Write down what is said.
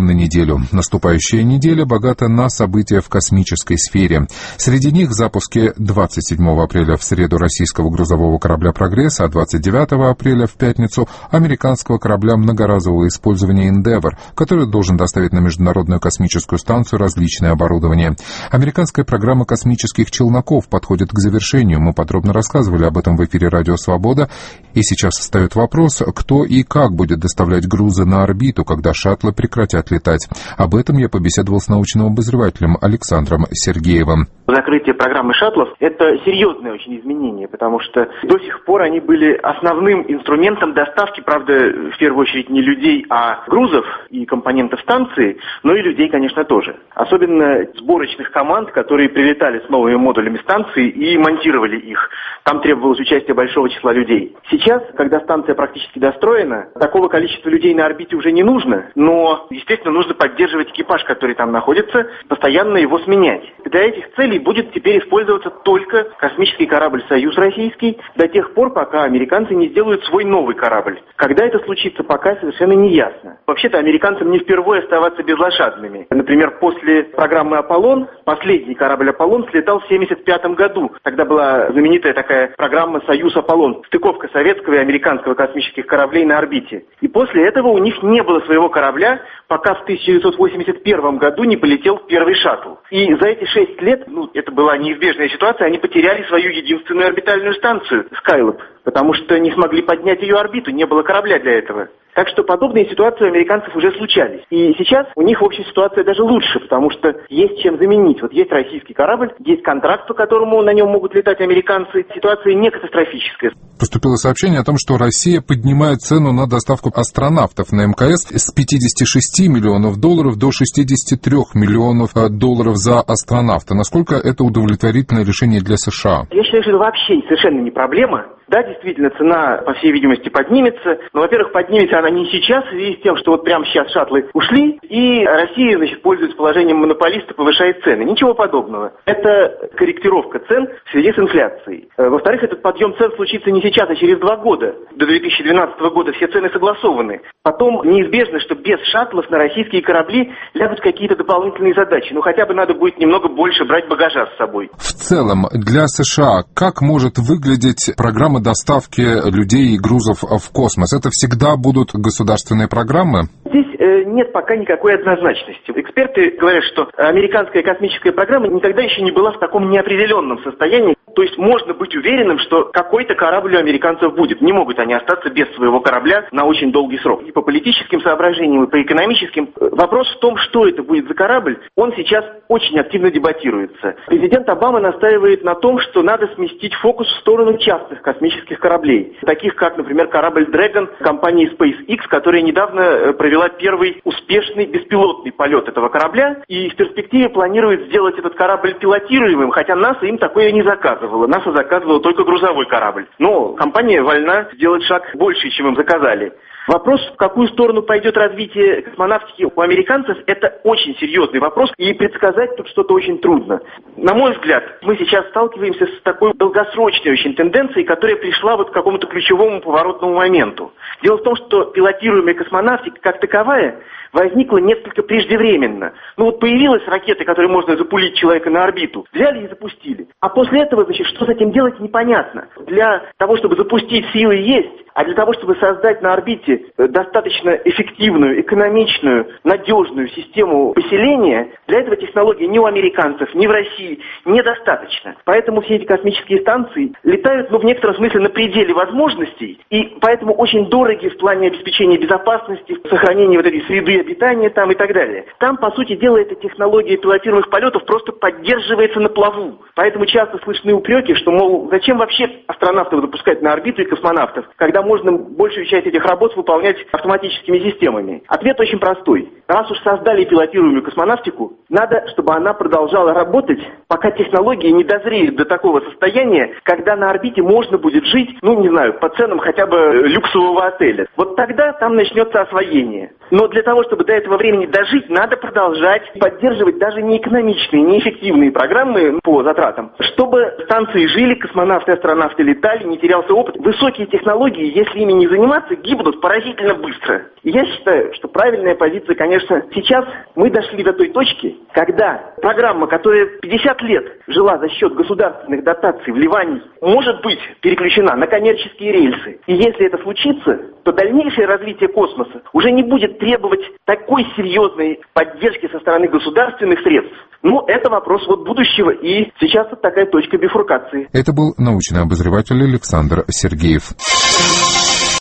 на неделю. Наступающая неделя богата на события в космической сфере. Среди них запуски 27 апреля в среду российского грузового корабля «Прогресс», а 29 апреля в пятницу американского корабля многоразового использования «Эндевор», который должен доставить на Международную космическую станцию различное оборудование. Американская программа космических челноков подходит к завершению. Мы подробно рассказывали об этом в эфире «Радио Свобода». И сейчас встает вопрос, кто и как будет доставлять грузы на орбиту, когда шаттлы прекратят летать. Об этом я побеседовал с научным обозревателем Александром Сергеевым. Закрытие программы шаттлов – это серьезное очень изменение, потому что до сих пор они были основным инструментом доставки, правда, в первую очередь не людей, а грузов и компонентов станции, но и людей, конечно, тоже. Особенно сборочных команд, которые прилетали с новыми модулями станции и монтировали их. Там требовалось участие большого числа людей. Сейчас, когда станция практически достроена, такого количества людей на орбите уже не нужно, но, естественно, нужно поддерживать экипаж, который там находится, постоянно его сменять. Для этих целей будет теперь использоваться только космический корабль «Союз» российский до тех пор, пока американцы не сделают свой новый корабль. Когда это случится, пока совершенно не ясно. Вообще-то американцам не впервые оставаться безлошадными. Например, после программы «Аполлон» последний корабль «Аполлон» слетал в 1975 году. Тогда была знаменитая такая программа «Союз-Аполлон», стыковка советского и американского космических кораблей на орбите. И после этого у них не было своего корабля, пока в 1981 году не полетел первый шаттл. И за эти 6 лет, это была неизбежная ситуация, они потеряли свою единственную орбитальную станцию Skylab, потому что не смогли поднять ее орбиту, не было корабля для этого. Так что подобные ситуации у американцев уже случались. И сейчас у них, в общем, ситуация даже лучше, потому что есть чем заменить. Вот есть российский корабль, есть контракт, по которому на нем могут летать американцы. Ситуация не катастрофическая. Поступило сообщение о том, что Россия поднимает цену на доставку астронавтов на МКС с 56 миллионов долларов до 63 миллионов долларов за астронавта. Насколько это удовлетворительное решение для США? Я считаю, что это вообще совершенно не проблема. Да, действительно, цена, по всей видимости, поднимется. Но, во-первых, поднимется она не сейчас, в связи с тем, что вот прямо сейчас шаттлы ушли, и Россия, пользуясь положением монополиста, повышает цены. Ничего подобного. Это корректировка цен в связи с инфляцией. Во-вторых, этот подъем цен случится не сейчас, а через 2 года. До 2012 года все цены согласованы. Потом неизбежно, что без шаттлов на российские корабли лягут какие-то дополнительные задачи. Хотя бы надо будет немного больше брать багажа с собой. В целом, для США как может выглядеть программа доставки людей и грузов в космос? Это всегда будут государственные программы? Здесь нет пока никакой однозначности. Эксперты говорят, что американская космическая программа никогда еще не была в таком неопределенном состоянии. То есть можно быть уверенным, что какой-то корабль у американцев будет. Не могут они остаться без своего корабля на очень долгий срок. И по политическим соображениям, и по экономическим. Вопрос в том, что это будет за корабль, он сейчас очень активно дебатируется. Президент Обама настаивает на том, что надо сместить фокус в сторону частных космических кораблей. Таких как, например, корабль Dragon компании SpaceX, которая недавно провела первый успешный беспилотный полет этого корабля. И в перспективе планирует сделать этот корабль пилотируемым, хотя НАСА им такое не заказывала. НАСА заказывала только грузовой корабль. Но компания вольна сделать шаг больше, чем им заказали. Вопрос, в какую сторону пойдет развитие космонавтики у американцев, это очень серьезный вопрос, и предсказать тут что-то очень трудно. На мой взгляд, мы сейчас сталкиваемся с такой долгосрочной очень тенденцией, которая пришла к какому-то ключевому поворотному моменту. Дело в том, что пилотируемая космонавтика как таковая возникла несколько преждевременно. Появилась ракета, которой можно запулить человека на орбиту. Взяли и запустили. А после этого, что с этим делать, непонятно. Для того, чтобы запустить, силы есть, а для того, чтобы создать на орбите достаточно эффективную, экономичную, надежную систему поселения, для этого технологий ни у американцев, ни в России недостаточно. Поэтому все эти космические станции летают, в некотором смысле, на пределе возможностей, и поэтому очень дороги в плане обеспечения безопасности, сохранения этой среды обитания там и так далее. Там, по сути дела, эта технология пилотируемых полетов просто поддерживается на плаву. Поэтому часто слышны упреки, что, зачем вообще астронавтов запускать на орбиту и космонавтов, когда можно большую часть этих работ выполнять автоматическими системами. Ответ очень простой. Раз уж создали пилотируемую космонавтику, надо, чтобы она продолжала работать, пока технологии не дозреют до такого состояния, когда на орбите можно будет жить, по ценам хотя бы люксового отеля. Вот тогда там начнется освоение. Но для того, чтобы до этого времени дожить, надо продолжать поддерживать даже неэкономичные, неэффективные программы по затратам, чтобы станции жили, космонавты и астронавты летали, не терялся опыт. Высокие технологии, если ими не заниматься, гибнут поразительно быстро. И я считаю, что правильная позиция, конечно, сейчас мы дошли до той точки, когда программа, которая 50 лет жила за счет государственных дотаций, вливаний, может быть переключена на коммерческие рельсы. И если это случится, то дальнейшее развитие космоса уже не будет требовать такой серьезной поддержки со стороны государственных средств. Но это вопрос будущего, и сейчас это такая точка бифуркации. Это был научный обозреватель Александр Сергеев.